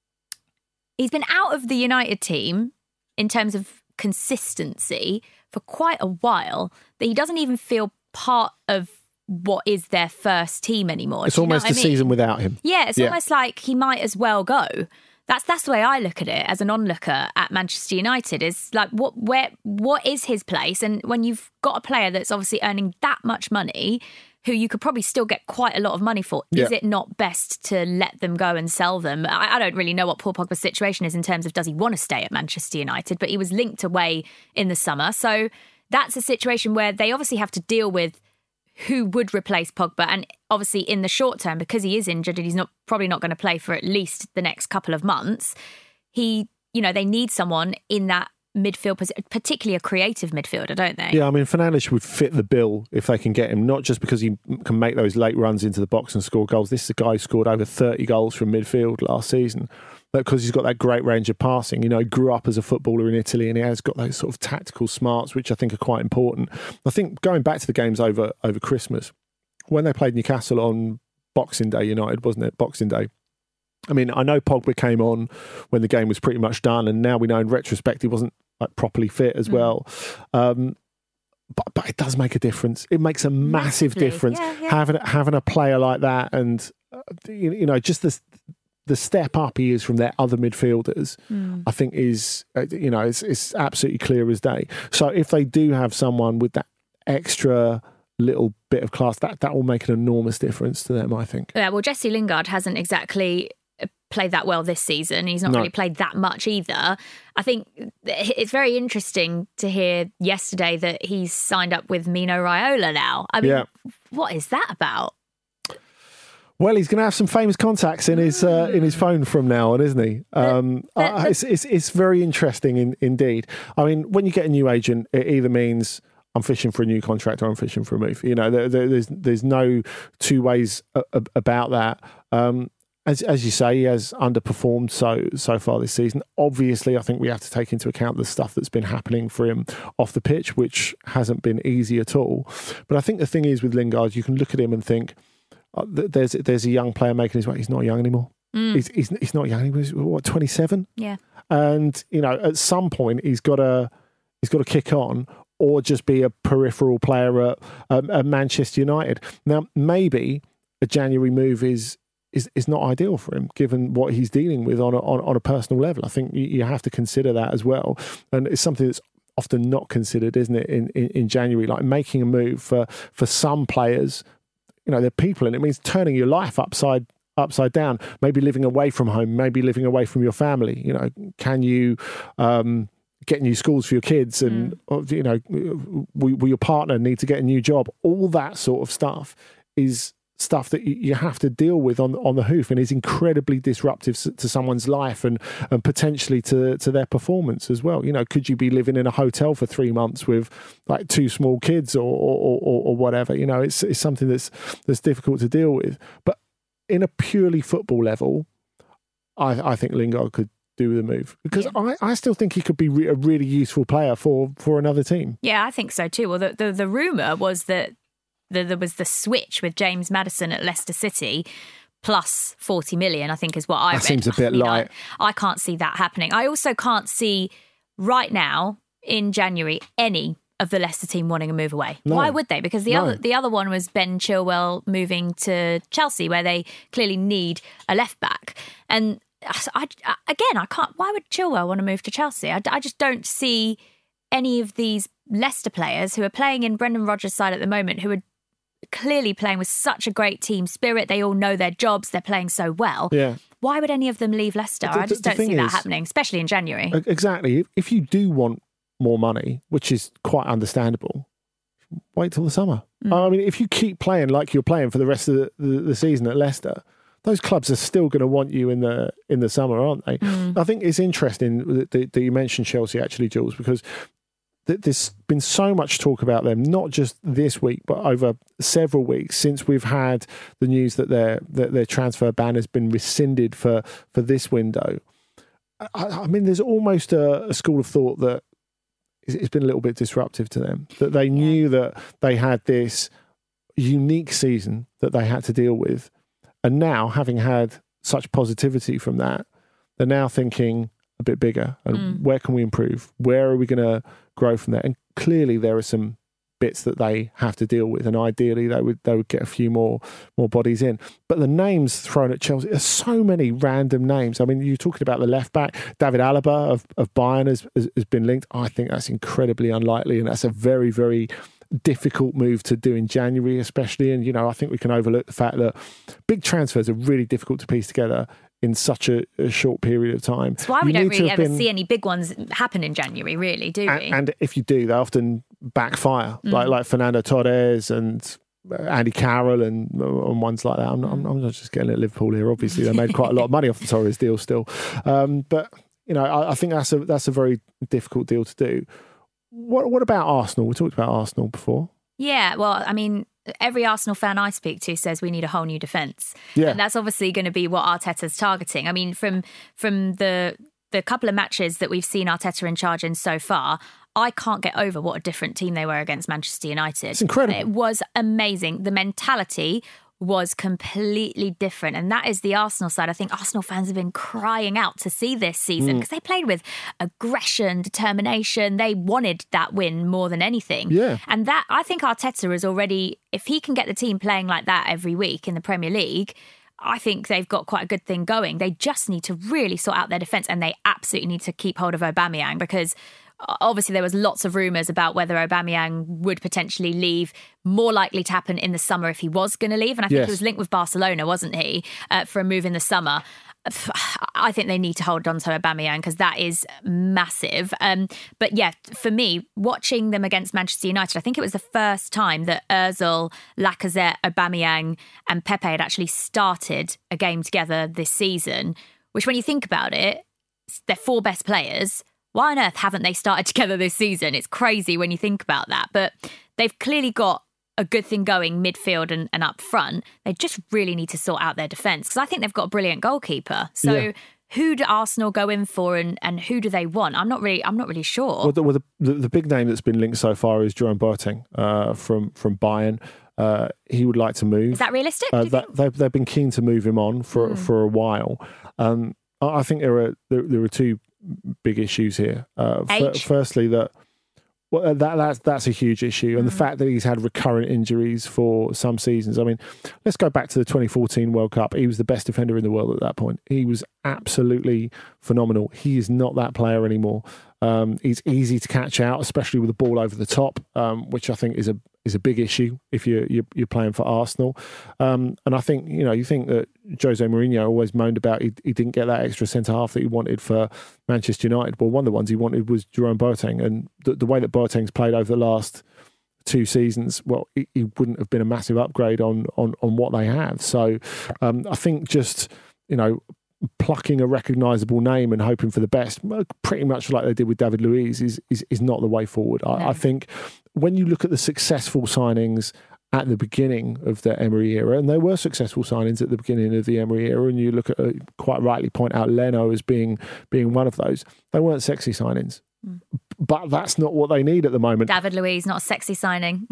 he's been out of the United team in terms of consistency for quite a while that he doesn't even feel part of what is their first team anymore. It's almost a season without him. Yeah, it's almost like he might as well go. That's the way I look at it as an onlooker at Manchester United. Is like what is his place? And when you've got a player that's obviously earning that much money, who you could probably still get quite a lot of money for, is it not best to let them go and sell them? I don't really know what Paul Pogba's situation is in terms of does he want to stay at Manchester United, but he was linked away in the summer. So that's a situation where they obviously have to deal with who would replace Pogba. And obviously in the short term, because he is injured and he's probably not going to play for at least the next couple of months, they need someone in that midfield, particularly a creative midfielder, don't they? Yeah, I mean, Fernandes would fit the bill if they can get him, not just because he can make those late runs into the box and score goals. This is a guy who scored over 30 goals from midfield last season, but because he's got that great range of passing. He grew up as a footballer in Italy and he has got those sort of tactical smarts, which I think are quite important. I think going back to the games over Christmas, when they played Newcastle on Boxing Day, United, wasn't it? Boxing Day. I mean, I know Pogba came on when the game was pretty much done, and now we know in retrospect he wasn't properly fit as well. But it does make a difference. It makes a massive difference having a player like that, and just the step up he is from their other midfielders. I think is it's absolutely clear as day. So if they do have someone with that extra little bit of class, that will make an enormous difference to them, I think. Yeah, well, Jesse Lingard hasn't exactly played that well this season. He's not really played that much either. I think it's very interesting to hear yesterday that he's signed up with Mino Raiola now. I mean, what is that about? Well, he's going to have some famous contacts in his phone from now on, isn't he? It's very interesting indeed. I mean, when you get a new agent, it either means I'm fishing for a new contract or I'm fishing for a move. There's no two ways about that. As you say, he has underperformed so far this season. Obviously, I think we have to take into account the stuff that's been happening for him off the pitch, which hasn't been easy at all. But I think the thing is with Lingard, you can look at him and think, there's a young player making his way. He's not young anymore. He's not young. He was 27. Yeah. And at some point he's got to kick on, or just be a peripheral player at Manchester United. Now, maybe a January move is not ideal for him, given what he's dealing with on a personal level. I think you have to consider that as well, and it's something that's often not considered, isn't it? In January, like making a move for some players, they're people, and it means turning your life upside down. Maybe living away from home, maybe living away from your family. Can you get new schools for your kids, and will your partner need to get a new job? All that sort of stuff is stuff that you have to deal with on the hoof, and is incredibly disruptive to someone's life and potentially to their performance as well. Could you be living in a hotel for 3 months with like 2 small kids or whatever? It's something that's difficult to deal with. But in a purely football level, I think Lingard could do the move, because I still think he could be a really useful player for another team. Yeah, I think so too. Well, the rumour was that there was the switch with James Maddison at Leicester City plus 40 million, I think is what I read. That seems a bit light. I can't see that happening. I also can't see right now, in January any of the Leicester team wanting a move away. No. Why would they? Because the other one was Ben Chilwell moving to Chelsea, where they clearly need a left back. And I can't. Why would Chilwell want to move to Chelsea? I just don't see any of these Leicester players who are playing in Brendan Rodgers' side at the moment, who are clearly playing with such a great team spirit. They all know their jobs. They're playing so well. Yeah. Why would any of them leave Leicester? I just don't see that happening, especially in January. Exactly. If you do want more money, which is quite understandable, wait till the summer. I mean, if you keep playing like you're playing for the rest of the season at Leicester, those clubs are still going to want you in the summer, aren't they? I think it's interesting that you mentioned Chelsea, actually, Jules, because there's been so much talk about them, not just this week, but over several weeks since we've had the news that their transfer ban has been rescinded for this window. I mean, there's almost a school of thought that it's been a little bit disruptive to them, that they knew that they had this unique season that they had to deal with. And now, having had such positivity from that, they're now thinking a bit bigger. And where can we improve? Where are we going to grow from there? And clearly there are some bits that they have to deal with. And ideally they would get a few more bodies in. But the names thrown at Chelsea, there's so many random names. I mean, you're talking about the left back, David Alaba of Bayern has been linked. I think that's incredibly unlikely. And that's a very, very difficult move to do in January, especially. And, I think we can overlook the fact that big transfers are really difficult to piece together in such a short period of time. That's why we don't really ever see any big ones happen in January, really, do we? And if you do, they often backfire, like Fernando Torres and Andy Carroll and ones like that. I'm not just getting at Liverpool here. Obviously, they made quite a lot of money off the Torres deal still. But, I think that's a very difficult deal to do. What about Arsenal? We talked about Arsenal before. Yeah, well, I mean, every Arsenal fan I speak to says we need a whole new defence. Yeah. And that's obviously going to be what Arteta's targeting. I mean, from the couple of matches that we've seen Arteta in charge in so far, I can't get over what a different team they were against Manchester United. It's incredible. It was amazing. The mentality was completely different. And that is the Arsenal side. I think Arsenal fans have been crying out to see this season because they played with aggression, determination. They wanted that win more than anything. Yeah. And that, I think Arteta is already, if he can get the team playing like that every week in the Premier League, I think they've got quite a good thing going. They just need to really sort out their defence, and they absolutely need to keep hold of Aubameyang, because obviously there was lots of rumours about whether Aubameyang would potentially leave, more likely to happen in the summer if he was going to leave. And I think he was linked with Barcelona, wasn't he, for a move in the summer. I think they need to hold on to Aubameyang because that is massive. But yeah, for me, watching them against Manchester United, I think it was the first time that Ozil, Lacazette, Aubameyang and Pepe had actually started a game together this season, which when you think about it, they're four best players. Why on earth haven't they started together this season? It's crazy when you think about that. But they've clearly got a good thing going midfield and up front. They just really need to sort out their defence, because I think they've got a brilliant goalkeeper. So who do Arsenal go in for, and who do they want? I'm not really sure. Well, the big name that's been linked so far is Jerome Boateng from Bayern. He would like to move. Is that realistic? They've been keen to move him on for a while. I think there are two big issues here. Firstly, that's a huge issue, and the fact that he's had recurrent injuries for some seasons. I mean, let's go back to the 2014 World Cup. He was the best defender in the world at that point. He was absolutely phenomenal. He is not that player anymore. He's easy to catch out, especially with the ball over the top, which I think is a big issue if you're playing for Arsenal. And I think you think that Jose Mourinho always moaned about he didn't get that extra centre half that he wanted for Manchester United. Well, one of the ones he wanted was Jerome Boateng, and the way that Boateng's played over the last 2 seasons, well, he wouldn't have been a massive upgrade on what they have. So I think just plucking a recognisable name and hoping for the best, pretty much like they did with David Luiz, is not the way forward. I think when you look at the successful signings at the beginning of the Emery era, and there were successful signings at the beginning of the Emery era, and you look at, quite rightly point out Leno as being one of those, they weren't sexy signings. But that's not what they need at the moment. David Luiz, not a sexy signing.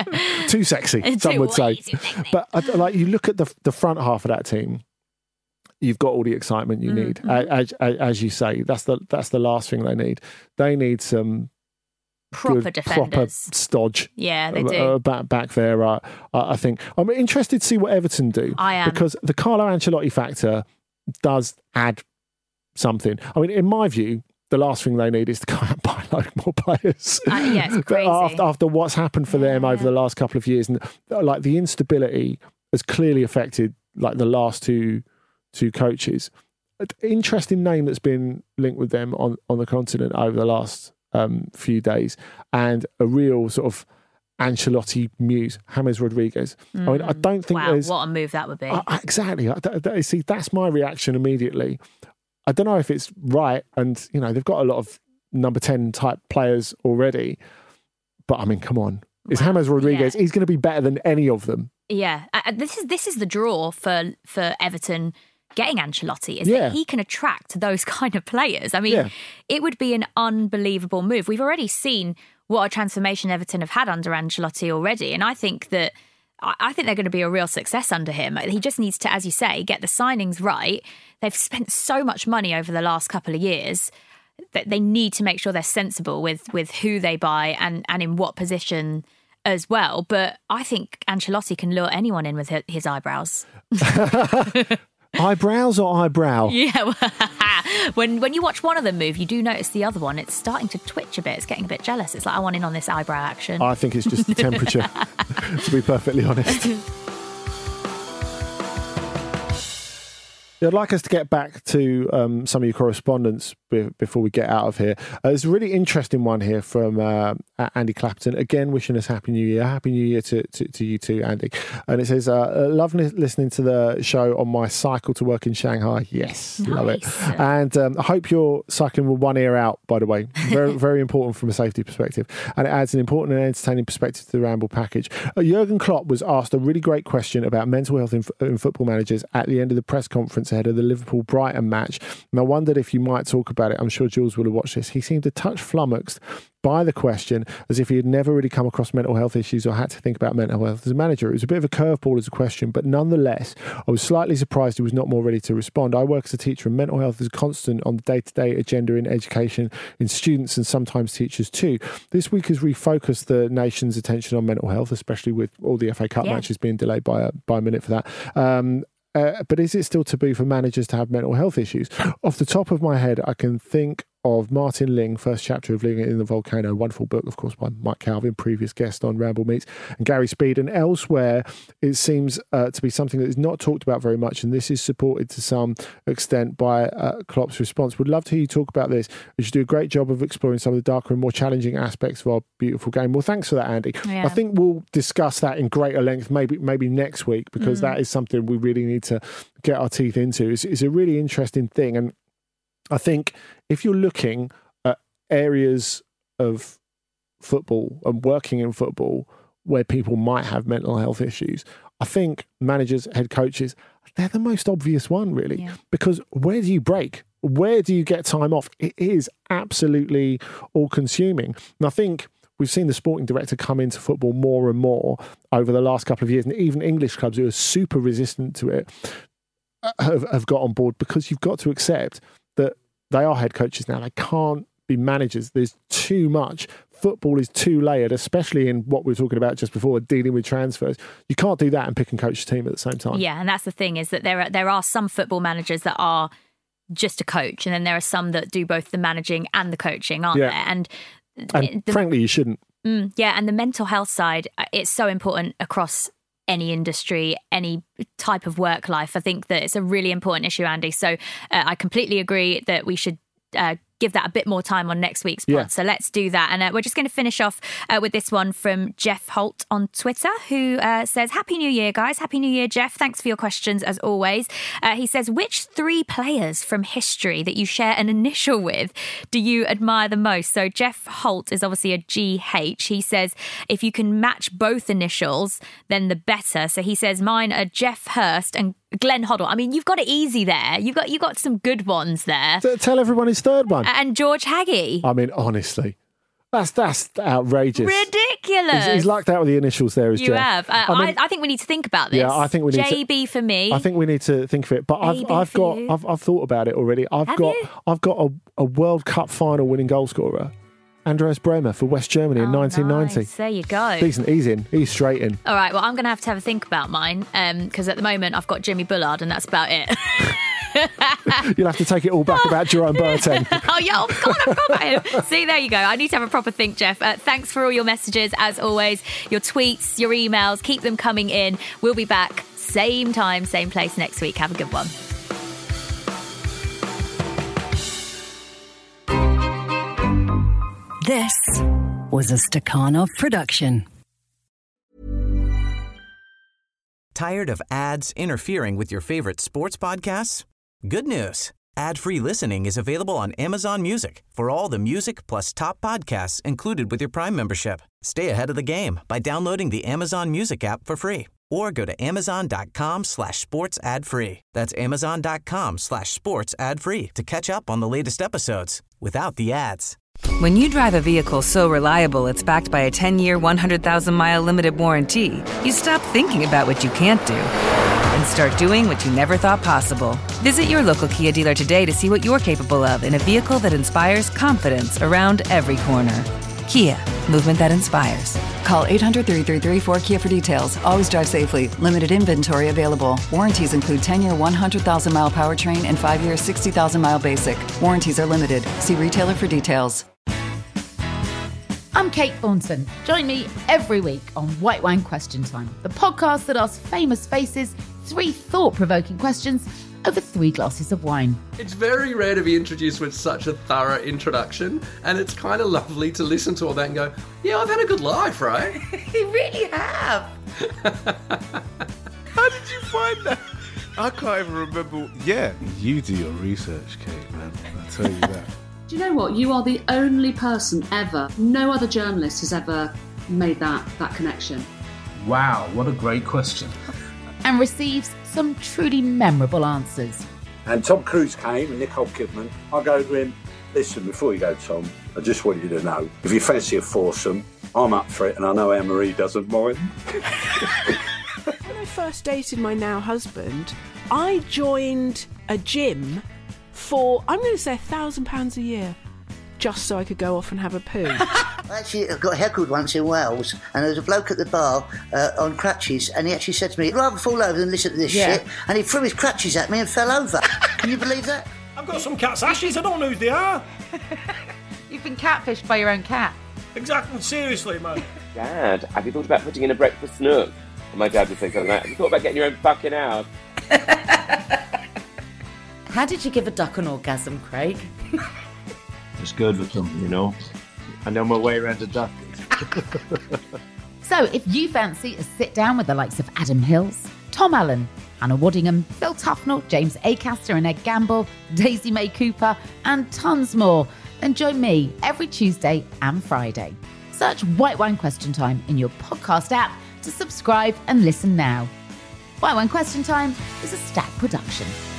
Too sexy, some would say. But you look at the front half of that team, you've got all the excitement you need. As you say, that's the last thing they need. They need some proper defenders, proper stodge. Yeah, they do. Back there, I think. I'm interested to see what Everton do. I am. Because the Carlo Ancelotti factor does add something. I mean, in my view, the last thing they need is to go out and buy a load more players. Yeah, it's crazy. After what's happened for them over the last couple of years, and like the instability has clearly affected like the last two coaches. An interesting name that's been linked with them on the continent over the last few days, and a real sort of Ancelotti muse, James Rodriguez. I mean, I don't think there's... what a move that would be. Exactly. See, that's my reaction immediately. I don't know if it's right, and you know they've got a lot of number 10 type players already, but I mean, come on, it's James Rodriguez. He's going to be better than any of them. Yeah, this is the draw for Everton getting Ancelotti, is that he can attract those kind of players. I mean, it would be an unbelievable move. We've already seen what a transformation Everton have had under Ancelotti already, and I think they're going to be a real success under him. He just needs to, as you say, get the signings right. They've spent so much money over the last couple of years that they need to make sure they're sensible with who they buy and in what position as well. But I think Ancelotti can lure anyone in with his eyebrows. Eyebrows or eyebrow? Yeah. When you watch one of them move, you do notice the other one. It's starting to twitch a bit. It's getting a bit jealous. It's like, I want in on this eyebrow action. I think it's just the temperature, to be perfectly honest. I'd like us to get back to some of your correspondence before we get out of here. There's a really interesting one here from Andy Clapperton. Again, wishing us Happy New Year. Happy New Year to you too, Andy. And it says, love listening to the show on my cycle to work in Shanghai. Yes, nice. Love it. And I hope you're cycling with one ear out, by the way. Very, very important from a safety perspective. And it adds an important and entertaining perspective to the Ramble package. Jurgen Klopp was asked a really great question about mental health in football managers at the end of the press conference ahead of the Liverpool-Brighton match. And I wondered if you might talk about it. I'm sure Jules will have watched this. He seemed a touch flummoxed by the question, as if he had never really come across mental health issues or had to think about mental health as a manager. It was a bit of a curveball as a question, but nonetheless, I was slightly surprised he was not more ready to respond. I work as a teacher, and mental health is a constant on the day-to-day agenda in education, in students and sometimes teachers too. This week has refocused the nation's attention on mental health, especially with all the FA Cup matches being delayed by a minute for that. But is it still taboo for managers to have mental health issues? Off the top of my head, I can think of Martin Ling, first chapter of Ling in the Volcano, wonderful book, of course, by Mike Calvin, previous guest on Ramble Meets, and Gary Speed. And elsewhere, it seems to be something that is not talked about very much, and this is supported to some extent by Klopp's response. Would love to hear you talk about this. You should do a great job of exploring some of the darker and more challenging aspects of our beautiful game. Well, thanks for that, Andy. Yeah. I think we'll discuss that in greater length maybe next week, because that is something we really need to get our teeth into. It's a really interesting thing, and I think if you're looking at areas of football and working in football where people might have mental health issues, I think managers, head coaches, they're the most obvious one, really. Because where do you break? Where do you get time off? It is absolutely all-consuming. And I think we've seen the sporting director come into football more and more over the last couple of years, and even English clubs who are super resistant to it have got on board, because you've got to accept that they are head coaches now. They can't be managers. There's too much. Football is too layered, especially in what we were talking about just before, dealing with transfers. You can't do that and pick and coach a team at the same time. Yeah, and that's the thing, is that there are some football managers that are just a coach, and then there are some that do both the managing and the coaching, aren't there? And frankly, you shouldn't. And the mental health side, it's so important across any industry, any type of work life. I think that it's a really important issue, Andy. So I completely agree that we should give that a bit more time on next week's pod. So let's do that. And we're just going to finish off with this one from Jeff Holt on Twitter, who says, Happy New Year, guys. Happy New Year, Jeff. Thanks for your questions, as always. He says, which 3 players from history that you share an initial with do you admire the most? So Jeff Holt is obviously a GH. He says, if you can match both initials, then the better. So he says, mine are Jeff Hurst and Glenn Hoddle. I mean, you've got it easy there. You've got some good ones there. Tell everyone his third one. And George Hagee. I mean, honestly, that's outrageous. Ridiculous. ridiculous. He's lucked out with the initials there, is You Jeff. have. I think we need to think about this. Yeah, I think we need JB for me. I think we need to think of it. But I've thought about it already. I've got a World Cup final winning goal scorer, Andreas Bremer for West Germany in 1990. Nice. There you go. Decent. He's in. He's straight in. All right. Well, I'm going to have a think about mine because at the moment I've got Jimmy Bullard and that's about it. You'll have to take it all back about Jerome Boateng. Oh, yeah. Oh, God, I forgot about him. See, there you go. I need to have a proper think, Jeff. Thanks for all your messages, as always. Your tweets, your emails. Keep them coming in. We'll be back same time, same place next week. Have a good one. This was a Stakhanov production. Tired of ads interfering with your favorite sports podcasts? Good news. Ad-free listening is available on Amazon Music for all the music plus top podcasts included with your Prime membership. Stay ahead of the game by downloading the Amazon Music app for free or go to amazon.com/sports ad free. That's amazon.com/sports ad free to catch up on the latest episodes without the ads. When you drive a vehicle so reliable it's backed by a 10-year, 100,000-mile limited warranty, you stop thinking about what you can't do and start doing what you never thought possible. Visit your local Kia dealer today to see what you're capable of in a vehicle that inspires confidence around every corner. Kia, movement that inspires. Call 800-333-4KIA for details. Always drive safely. Limited inventory available. Warranties include 10-year 100,000-mile powertrain and 5-year 60,000-mile basic. Warranties are limited. See retailer for details. I'm Kate Thornton. Join me every week on White Wine Question Time, the podcast that asks famous faces 3 thought-provoking questions over 3 glasses of wine. It's very rare to be introduced with such a thorough introduction, and it's kind of lovely to listen to all that and go, yeah, I've had a good life, right? You really have. How did you find that? I can't even remember. Yeah, you do your research, Kate, man. I'll tell you that. Do you know what? You are the only person ever, no other journalist has ever made that connection. Wow, what a great question. And receives some truly memorable answers. And Tom Cruise came and Nicole Kidman. I go to him, listen, before you go, Tom, I just want you to know, if you fancy a foursome, I'm up for it and I know Anne-Marie doesn't mind. When I first dated my now husband, I joined a gym for, I'm going to say £1,000 a year, just so I could go off and have a poo. Actually, I got heckled once in Wales, and there was a bloke at the bar on crutches, and he actually said to me, I'd rather fall over than listen to this shit, and he threw his crutches at me and fell over. Can you believe that? I've got some cat's ashes, I don't know who they are. You've been catfished by your own cat. Exactly, seriously, man. Dad, have you thought about putting in a breakfast nook? And my dad would say something like, have you thought about getting your own fucking house? How did you give a duck an orgasm, Craig? It's good with them, you know. I know my way around a duck. So if you fancy a sit down with the likes of Adam Hills, Tom Allen, Hannah Waddingham, Phil Tufnell, James Acaster and Ed Gamble, Daisy May Cooper, and tons more, then join me every Tuesday and Friday. Search White Wine Question Time in your podcast app to subscribe and listen now. White Wine Question Time is a Stack production.